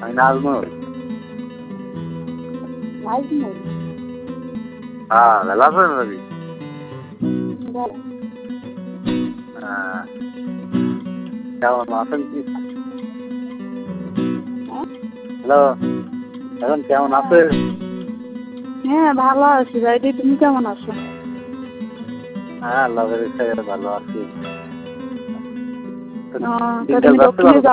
আমি নাজমুল। নাজমুল? হ্যাঁ, ভালো আছেন নাকি? ভালো। হ্যাঁ, কেমন আছেন কি? হ্যাঁ? হ্যালো, এখন কেমন আছেন? হ্যাঁ, ভালো আছি ভাইটি, তুমি কেমন আছো? হ্যাঁ, আল্লাহর ইচ্ছায় ভালো আছি। ও, তা দিনকাল তুমি যাচ্ছে দক্ষিণে ভালো?